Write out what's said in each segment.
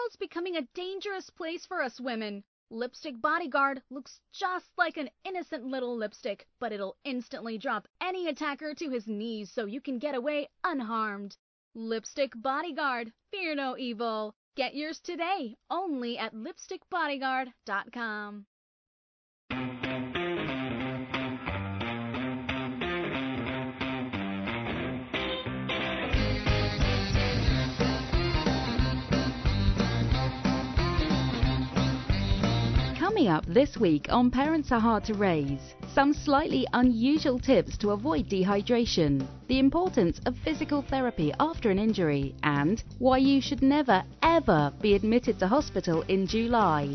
world's becoming a dangerous place for us women. Lipstick Bodyguard looks just like an innocent little lipstick, but it'll instantly drop any attacker to his knees so you can get away unharmed. Lipstick Bodyguard, fear no evil. Get yours today, only at lipstickbodyguard.com. Coming up this week on Parents Are Hard to Raise, some slightly unusual tips to avoid dehydration, the importance of physical therapy after an injury, and why you should never, ever be admitted to hospital in July.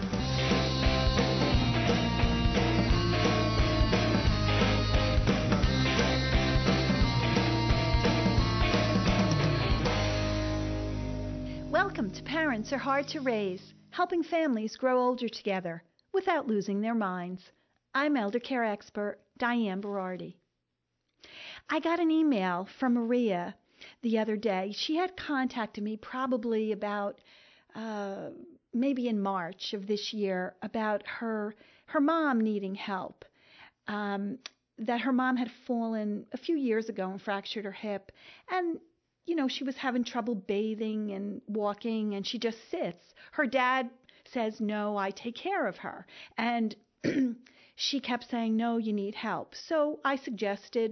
Welcome to Parents Are Hard to Raise, helping families grow older together without losing their minds. I'm elder care expert Diane Berardi. I got an email from Maria the other day. She had contacted me probably about maybe in March of this year about her mom needing help. That her mom had fallen a few years ago and fractured her hip, and she was having trouble bathing and walking, and she just sits. Her dad says, "No, I take care of her." And she kept saying, "No, you need help." So I suggested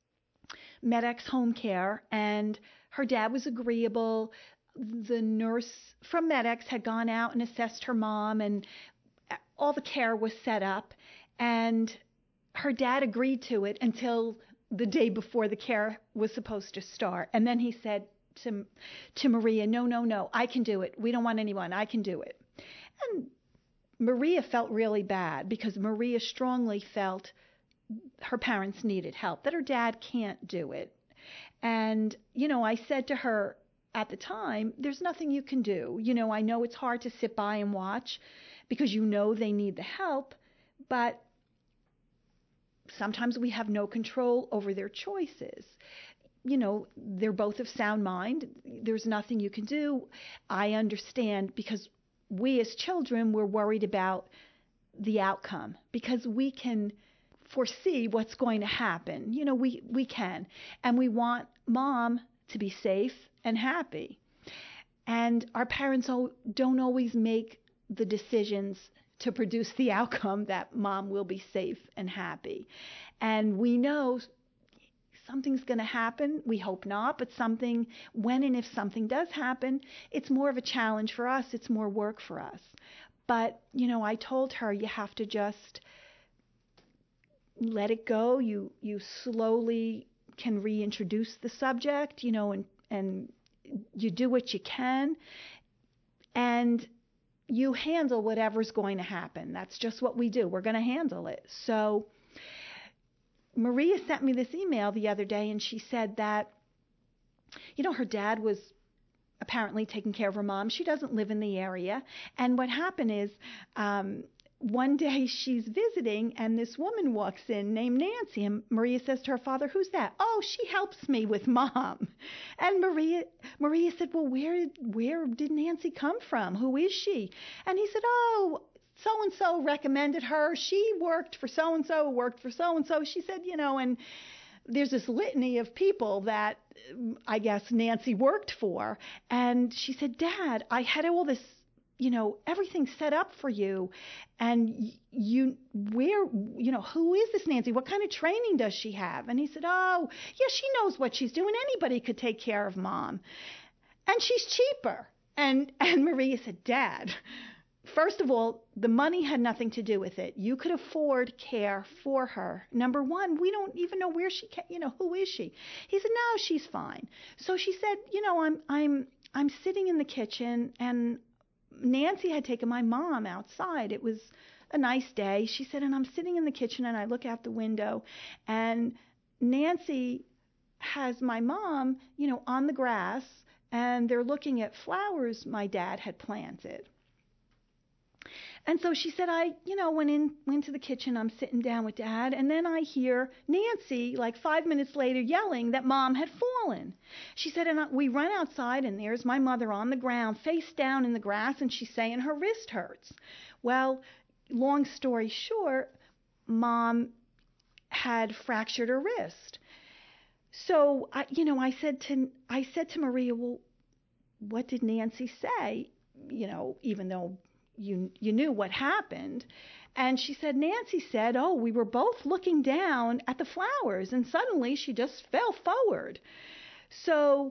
MedX Home Care, and her dad was agreeable. The nurse from MedX had gone out and assessed her mom, and all the care was set up. And her dad agreed to it until the day before the care was supposed to start. And then he said to Maria, no, I can do it. We don't want anyone. I can do it. And Maria felt really bad because Maria strongly felt her parents needed help, that her dad can't do it. And, I said to her at the time, there's nothing you can do. I know it's hard to sit by and watch because they need the help, but sometimes we have no control over their choices. They're both of sound mind. There's nothing you can do. I understand, because we as children, we're worried about the outcome because we can foresee what's going to happen. We can. And we want mom to be safe and happy. And our parents don't always make the decisions to produce the outcome that mom will be safe and happy. And we know something's going to happen. We hope not, but when and if something does happen, it's more of a challenge for us. It's more work for us. But, I told her you have to just let it go. You slowly can reintroduce the subject, and you do what you can. And you handle whatever's going to happen. That's just what we do. We're going to handle it. So Maria sent me this email the other day, and she said that, her dad was apparently taking care of her mom. She doesn't live in the area. And what happened is, one day she's visiting, and this woman walks in named Nancy, and Maria says to her father, "Who's that?" "Oh, she helps me with mom." And Maria said, "Well, where did Nancy come from? Who is she?" And he said, "Oh, so-and-so recommended her. She worked for so-and-so, worked for so-and-so." She said, and there's this litany of people that I guess Nancy worked for. And she said, "Dad, I had all this, everything set up for you. And who is this Nancy? What kind of training does she have?" And he said, "Oh, yeah, she knows what she's doing. Anybody could take care of mom. And she's cheaper." And Maria said, "Dad, first of all, the money had nothing to do with it. You could afford care for her. Number one, we don't even know where she who is she?" He said, "No, she's fine." So she said, I'm sitting in the kitchen, and Nancy had taken my mom outside. It was a nice day. She said, and I'm sitting in the kitchen, and I look out the window, and Nancy has my mom, on the grass, and they're looking at flowers my dad had planted. And so she said, went to the kitchen. I'm sitting down with Dad, and then I hear Nancy, like 5 minutes later, yelling that Mom had fallen. She said, and we run outside, and there's my mother on the ground, face down in the grass, and she's saying her wrist hurts. Well, long story short, Mom had fractured her wrist. So I said to Maria, well, what did Nancy say? Even though you knew what happened. And she said, Nancy said, oh, we were both looking down at the flowers, and suddenly she just fell forward. So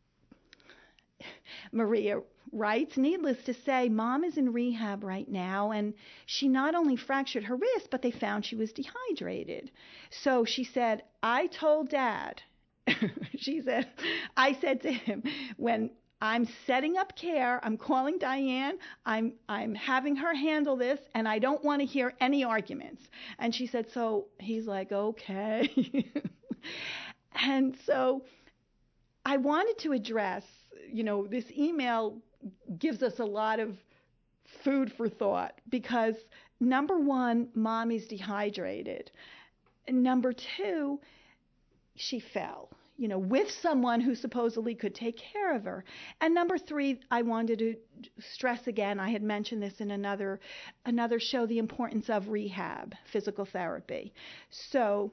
Maria writes, needless to say, Mom is in rehab right now, and she not only fractured her wrist, but they found she was dehydrated. So she said, I told Dad, I said to him, when I'm setting up care, I'm calling Diane, I'm having her handle this, and I don't want to hear any arguments. And she said, so he's like, okay. And so I wanted to address, this email gives us a lot of food for thought, because number one, Mom is dehydrated. Number two, she fell, with someone who supposedly could take care of her. And number three, I wanted to stress again, I had mentioned this in another show, the importance of rehab, physical therapy. So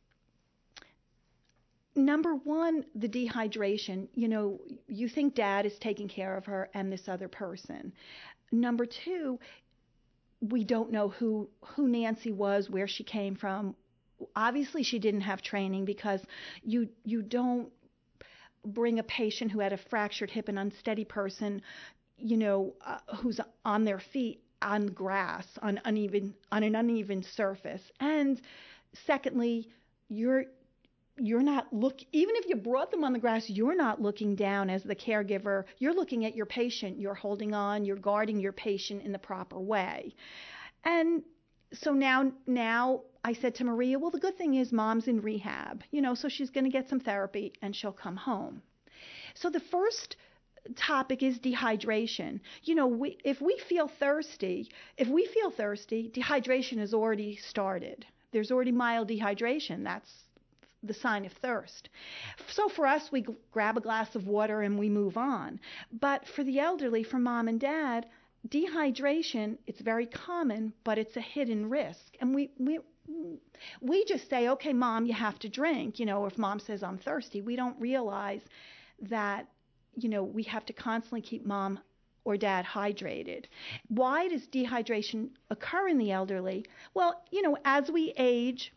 number one, the dehydration, you think Dad is taking care of her and this other person. Number two, we don't know who Nancy was, where she came from. Obviously, she didn't have training, because you don't bring a patient who had a fractured hip, an unsteady person, who's on their feet on grass, on an uneven surface. And secondly, you're not even if you brought them on the grass, you're not looking down as the caregiver. You're looking at your patient. You're holding on. You're guarding your patient in the proper way. And so now I said to Maria, well, the good thing is Mom's in rehab, so she's going to get some therapy and she'll come home. So the first topic is dehydration. If we feel thirsty, dehydration has already started. There's already mild dehydration. That's the sign of thirst. So for us, we grab a glass of water and we move on. But for the elderly, for Mom and Dad, dehydration, it's very common, but it's a hidden risk. And we just say, okay, Mom, you have to drink. If Mom says I'm thirsty, we don't realize that, we have to constantly keep Mom or Dad hydrated. Why does dehydration occur in the elderly? Well, as we age,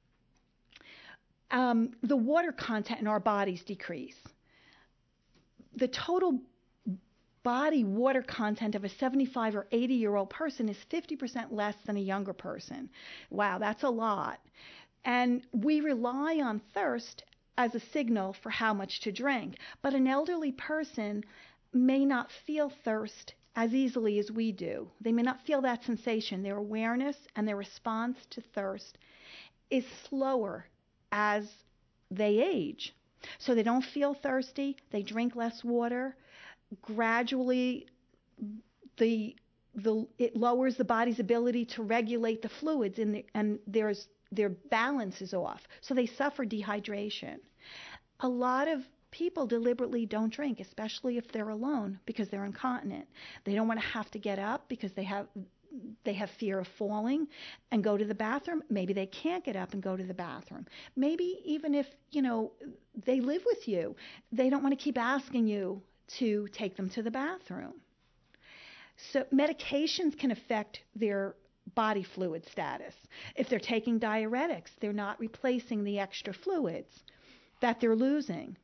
the water content in our bodies decrease. The total body water content of a 75 or 80-year-old person is 50% less than a younger person. Wow, that's a lot. And we rely on thirst as a signal for how much to drink. But an elderly person may not feel thirst as easily as we do. They may not feel that sensation. Their awareness and their response to thirst is slower as they age. So they don't feel thirsty. They drink less water. Gradually, it lowers the body's ability to regulate the fluids, and their balance is off. So they suffer dehydration. A lot of people deliberately don't drink, especially if they're alone, because they're incontinent. They don't want to have to get up because they have fear of falling and go to the bathroom. Maybe they can't get up and go to the bathroom. Maybe even if, they live with you, they don't want to keep asking you to take them to the bathroom. So medications can affect their body fluid status. If they're taking diuretics, they're not replacing the extra fluids that they're losing.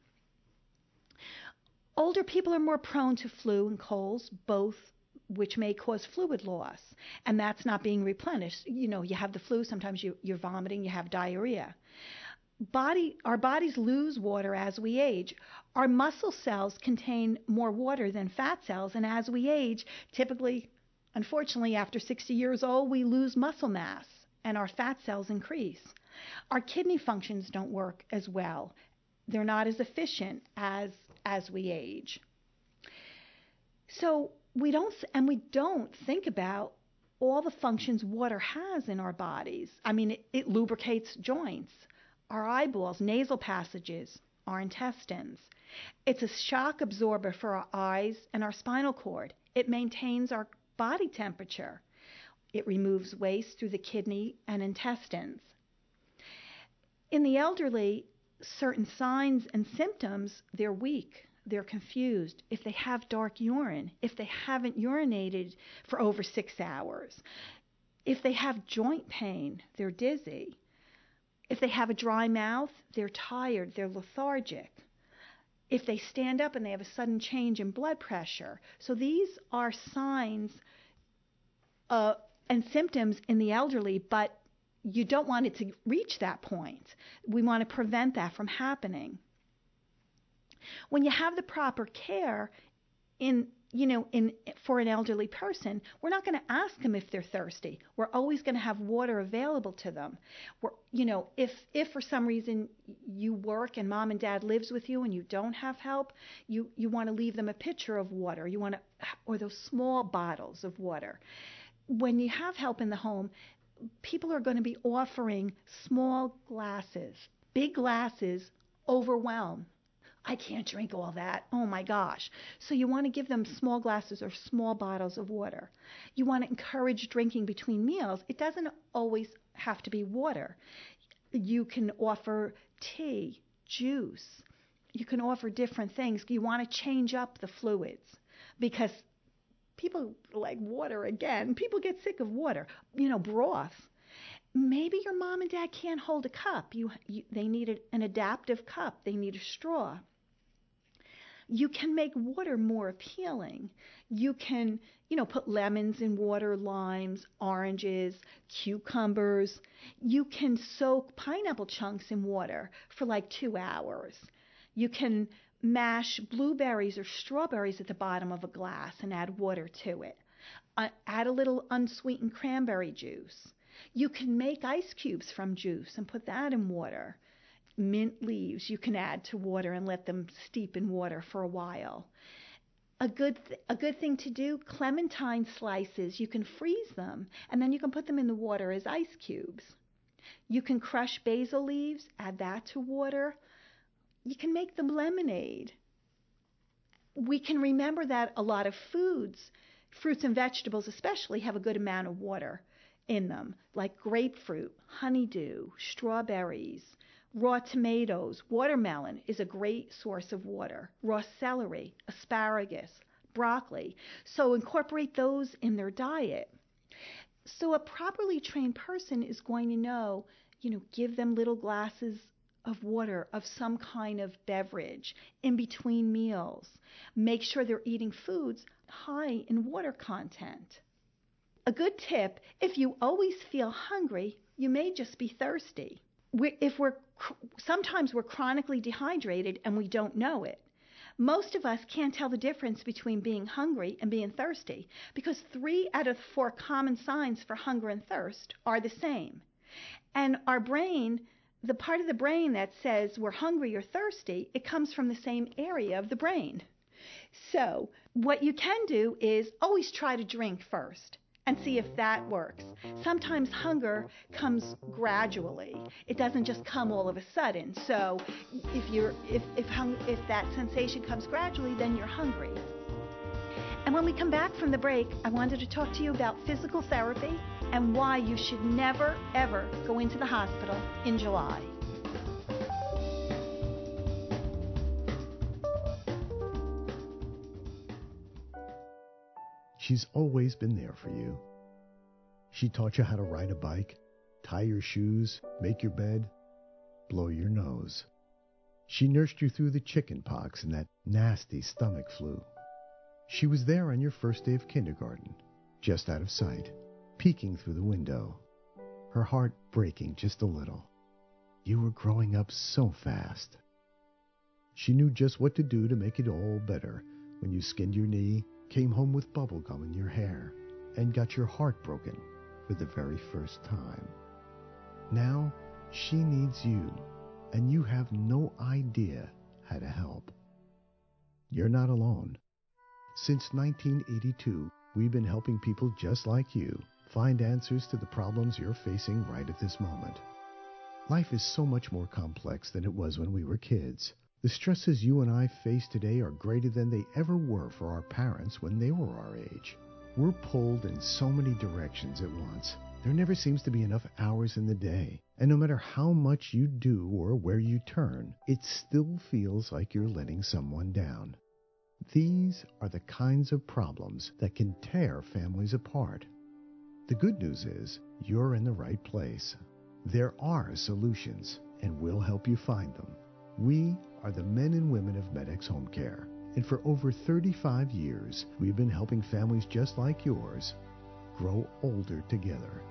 Older people are more prone to flu and colds, both which may cause fluid loss, and that's not being replenished. You have the flu, sometimes you're vomiting, you have diarrhea. Our bodies lose water as we age. Our muscle cells contain more water than fat cells, and as we age, typically, unfortunately, after 60 years old, we lose muscle mass and our fat cells increase. Our kidney functions don't work as well. They're not as efficient as we age. So we don't think about all the functions water has in our bodies. I mean, it lubricates joints, our eyeballs, nasal passages, our intestines. It's a shock absorber for our eyes and our spinal cord. It maintains our body temperature. It removes waste through the kidney and intestines. In the elderly, certain signs and symptoms, they're weak, they're confused, if they have dark urine, if they haven't urinated for over 6 hours, if they have joint pain, they're dizzy, if they have a dry mouth, they're tired, they're lethargic, if they stand up and they have a sudden change in blood pressure. So these are signs and symptoms in the elderly, but you don't want it to reach that point. We want to prevent that from happening. When you have the proper care for an elderly person, we're not going to ask them if they're thirsty. We're always going to have water available to them. If for some reason you work and mom and dad lives with you and you don't have help, you want to leave them a pitcher of water. Or those small bottles of water. When you have help in the home, people are going to be offering small glasses. Big glasses overwhelm. I can't drink all that. Oh my gosh. So you want to give them small glasses or small bottles of water. You want to encourage drinking between meals. It doesn't always have to be water. You can offer tea, juice. You can offer different things. You want to change up the fluids because people like water again. People get sick of water. Broth. Maybe your mom and dad can't hold a cup. They need an adaptive cup. They need a straw. You can make water more appealing. You can, put lemons in water, limes, oranges, cucumbers. You can soak pineapple chunks in water for like 2 hours. You can mash blueberries or strawberries at the bottom of a glass and add water to it. Add a little unsweetened cranberry juice. You can make ice cubes from juice and put that in water. Mint leaves you can add to water and let them steep in water for a while. A good thing to do, clementine slices, you can freeze them and then you can put them in the water as ice cubes. You can crush basil leaves, add that to water. You can make them lemonade. We can remember that a lot of foods, fruits and vegetables especially, have a good amount of water in them, like grapefruit, honeydew, strawberries, raw tomatoes. Watermelon is a great source of water. Raw celery, asparagus, broccoli. So incorporate those in their diet. So a properly trained person is going to know, give them little glasses of water, of some kind of beverage in between meals. Make sure they're eating foods high in water content. A good tip, if you always feel hungry, you may just be thirsty. Sometimes we're chronically dehydrated and we don't know it. Most of us can't tell the difference between being hungry and being thirsty because 3 out of 4 common signs for hunger and thirst are the same. And our brain, the part of the brain that says we're hungry or thirsty, it comes from the same area of the brain. So what you can do is always try to drink first and see if that works. Sometimes hunger comes gradually. It doesn't just come all of a sudden. So if that sensation comes gradually, then you're hungry. And when we come back from the break, I wanted to talk to you about physical therapy and why you should never, ever go into the hospital in July. She's always been there for you. She taught you how to ride a bike, tie your shoes, make your bed, blow your nose. She nursed you through the chicken pox and that nasty stomach flu. She was there on your first day of kindergarten, just out of sight, peeking through the window, her heart breaking just a little. You were growing up so fast. She knew just what to do to make it all better when you skinned your knee, came home with bubble gum in your hair, and got your heart broken for the very first time. Now, she needs you, and you have no idea how to help. You're not alone. Since 1982, we've been helping people just like you Find answers to the problems you're facing right at this moment. Life is so much more complex than it was when we were kids. The stresses you and I face today are greater than they ever were for our parents when they were our age. We're pulled in so many directions at once. There never seems to be enough hours in the day. And no matter how much you do or where you turn, it still feels like you're letting someone down. These are the kinds of problems that can tear families apart. The good news is you're in the right place. There are solutions, and we'll help you find them. We are the men and women of Med-X Home Care, and for over 35 years, we've been helping families just like yours grow older together.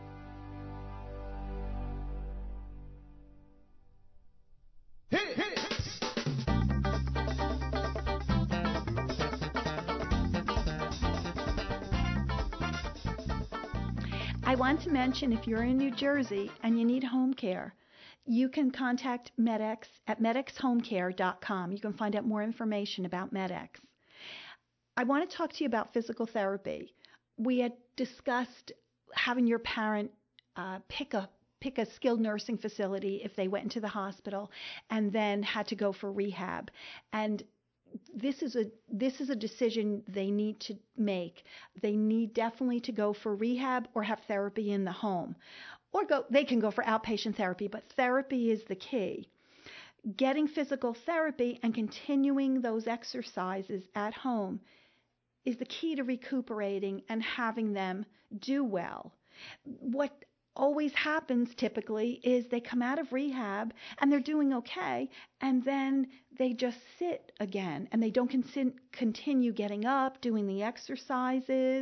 I want to mention, if you're in New Jersey and you need home care, you can contact Med-X at medxhomecare.com. You can find out more information about Med-X. I want to talk to you about physical therapy. We had discussed having your parent pick a skilled nursing facility if they went into the hospital and then had to go for rehab. And this is a decision they need to make. They need definitely to go for rehab or have therapy in the home. Or they can go for outpatient therapy, but therapy is the key. Getting physical therapy and continuing those exercises at home is the key to recuperating and having them do well. What always happens typically is they come out of rehab and they're doing okay, and then they just sit again and they don't continue getting up, doing the exercises.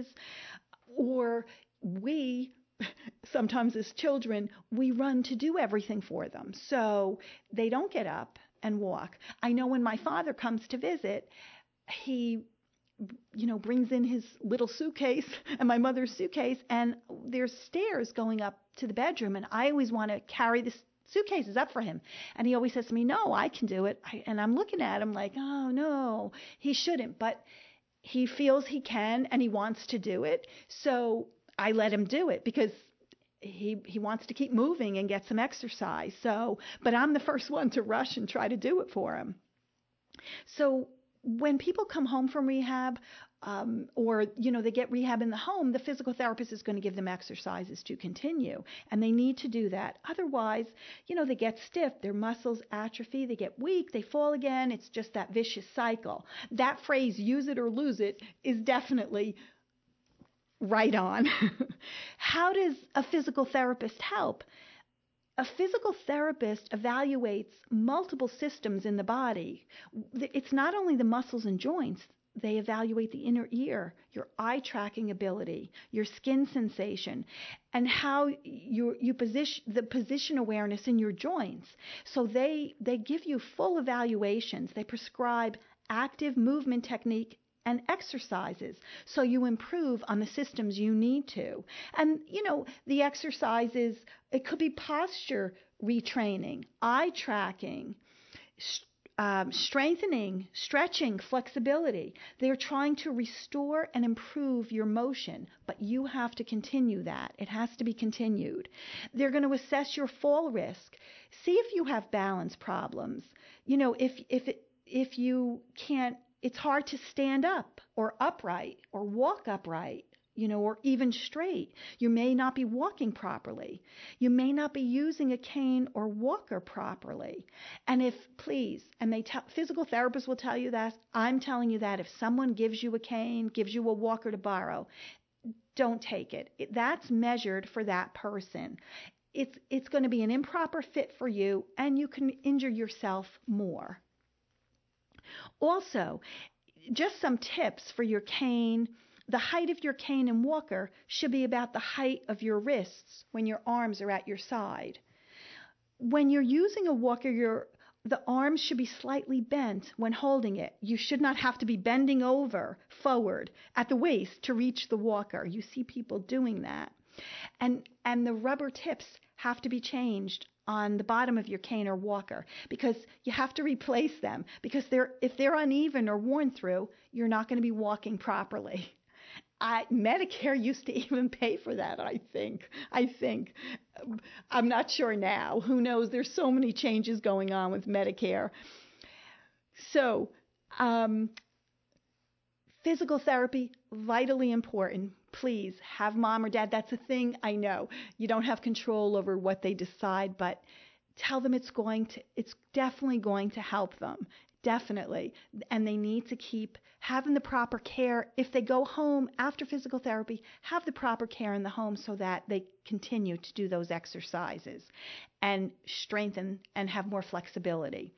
Or we, sometimes as children, we run to do everything for them, so they don't get up and walk. I know when my father comes to visit, he brings in his little suitcase and my mother's suitcase, and there's stairs going up to the bedroom, and I always want to carry the suitcases up for him. And he always says to me, "No, I can do it." And I'm looking at him like, "Oh, no, he shouldn't." But he feels he can and he wants to do it. So I let him do it because he wants to keep moving and get some exercise. But I'm the first one to rush and try to do it for him. So when people come home from rehab, or they get rehab in the home, the physical therapist is going to give them exercises to continue, and they need to do that. Otherwise, they get stiff, their muscles atrophy, they get weak, they fall again. It's just that vicious cycle. That phrase, "use it or lose it," is definitely right on. How does a physical therapist help? A physical therapist evaluates multiple systems in the body. It's not only the muscles and joints. They evaluate the inner ear, your eye tracking ability, your skin sensation, and how you position the position awareness in your joints. So they give you full evaluations. They prescribe active movement technique and exercises so you improve on the systems you need to. And, the exercises, it could be posture retraining, eye tracking, strengthening, stretching, flexibility. They're trying to restore and improve your motion, but you have to continue that. It has to be continued. They're going to assess your fall risk. See if you have balance problems. If you can't, it's hard to stand up or upright or walk upright, or even straight. You may not be walking properly. You may not be using a cane or walker properly. And physical therapists will tell you that. I'm telling you that if someone gives you a cane, gives you a walker to borrow, don't take it. That's measured for that person. It's going to be an improper fit for you, and you can injure yourself more. Also, just some tips for your cane. The height of your cane and walker should be about the height of your wrists when your arms are at your side. When you're using a walker, the arms should be slightly bent when holding it. You should not have to be bending over forward at the waist to reach the walker. You see people doing that. And the rubber tips have to be changed on the bottom of your cane or walker, because you have to replace them, because if they're uneven or worn through, you're not going to be walking properly. Medicare used to even pay for that, I think. I'm not sure now. Who knows? There's so many changes going on with Medicare. So, physical therapy, vitally important. Please have mom or dad. That's a thing, I know. You don't have control over what they decide, but tell them it's definitely going to help them. Definitely. And they need to keep having the proper care. If they go home after physical therapy, have the proper care in the home so that they continue to do those exercises and strengthen and have more flexibility.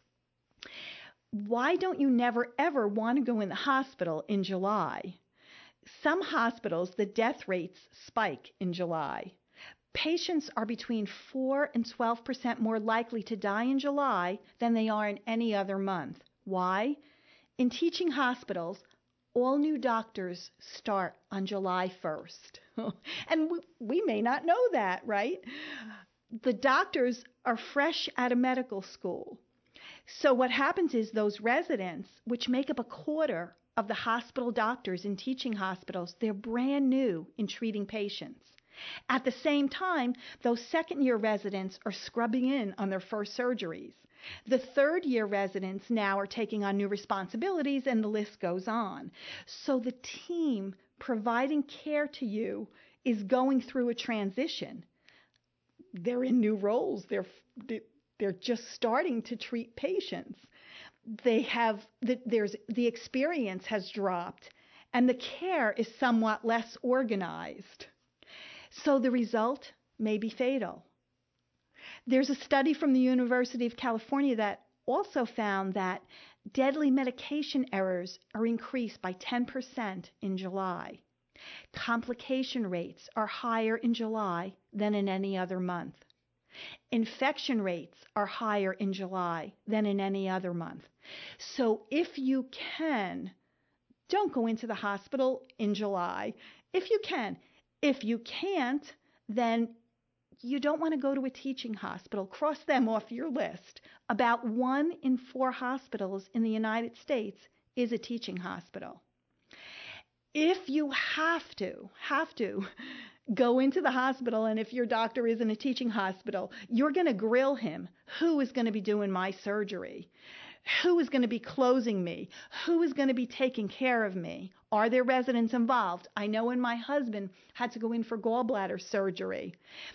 Why don't you never, ever want to go in the hospital in July? Some hospitals, the death rates spike in July. Patients are between 4 and 12% more likely to die in July than they are in any other month. Why? In teaching hospitals, all new doctors start on July 1st. And we may not know that, right? The doctors are fresh out of medical school. So what happens is those residents, which make up a quarter of the hospital doctors in teaching hospitals, they're brand new in treating patients. At the same time, those second-year residents are scrubbing in on their first surgeries. The third-year residents now are taking on new responsibilities, and the list goes on. So the team providing care to you is going through a transition. They're in new roles. They're just starting to treat patients. The experience has dropped, and the care is somewhat less organized. So the result may be fatal. There's a study from the University of California that also found that deadly medication errors are increased by 10% in July. Complication rates are higher in July than in any other month. Infection rates are higher in July than in any other month. So if you can, don't go into the hospital in July. If you can. If you can't, then you don't want to go to a teaching hospital. Cross them off your list. About 1 in 4 hospitals in the United States is a teaching hospital. If you have to go into the hospital, and if your doctor is in a teaching hospital, you're going to grill him. Who is going to be doing my surgery? Who is going to be closing me? Who is going to be taking care of me? Are there residents involved? I know when my husband had to go in for gallbladder surgery,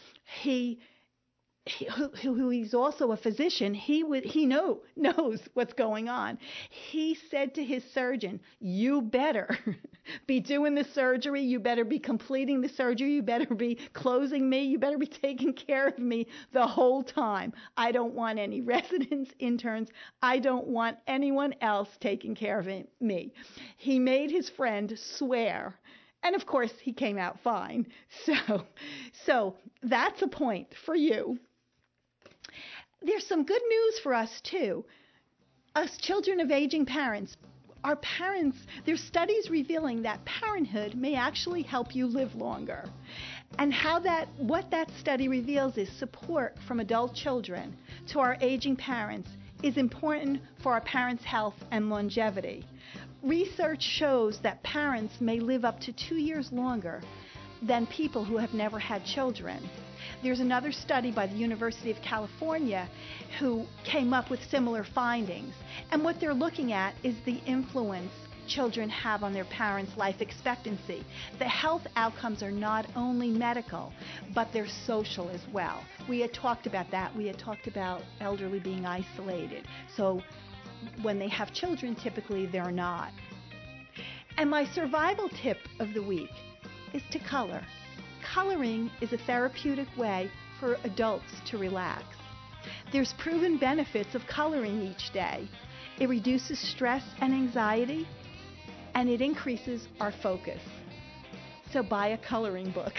he's also a physician, he knows what's going on. He said to his surgeon, you better be doing the surgery, you better be completing the surgery, you better be closing me, you better be taking care of me the whole time. I don't want any residents, interns, I don't want anyone else taking care of me. He made his friend swear. And of course, he came out fine. So that's a point for you. There's some good news for us, too. Us children of aging parents, our parents, there's studies revealing that parenthood may actually help you live longer. And what that study reveals is support from adult children to our aging parents is important for our parents' health and longevity. Research shows that parents may live up to 2 years longer than people who have never had children. There's another study by the University of California who came up with similar findings. And what they're looking at is the influence children have on their parents' life expectancy. The health outcomes are not only medical, but they're social as well. We had talked about that. We had talked about elderly being isolated. So when they have children, typically they're not. And my survival tip of the week is to color. Coloring is a therapeutic way for adults to relax. There's proven benefits of coloring each day. It reduces stress and anxiety, and it increases our focus. So buy a coloring book.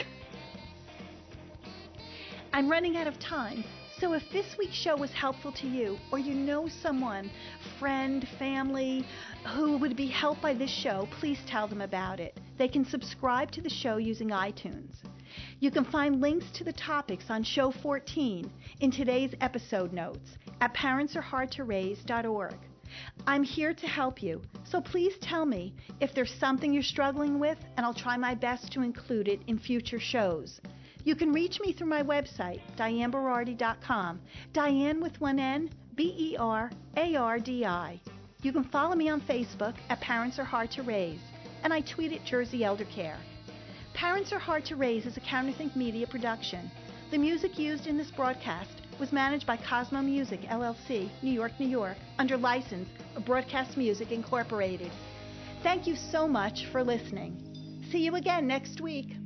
I'm running out of time, so if this week's show was helpful to you, or you know someone, friend, family, who would be helped by this show, please tell them about it. They can subscribe to the show using iTunes. You can find links to the topics on Show 14 in today's episode notes at parentsareHardToRaise.org. I'm here to help you, so please tell me if there's something you're struggling with, and I'll try my best to include it in future shows. You can reach me through my website, DianeBerardi.com, Diane with one N, Berardi. You can follow me on Facebook at Parents Are Hard to Raise, and I tweet at Jersey Elder Care. Parents Are Hard to Raise is a Counterthink Media production. The music used in this broadcast was managed by Cosmo Music, LLC, New York, New York, under license of Broadcast Music, Incorporated. Thank you so much for listening. See you again next week.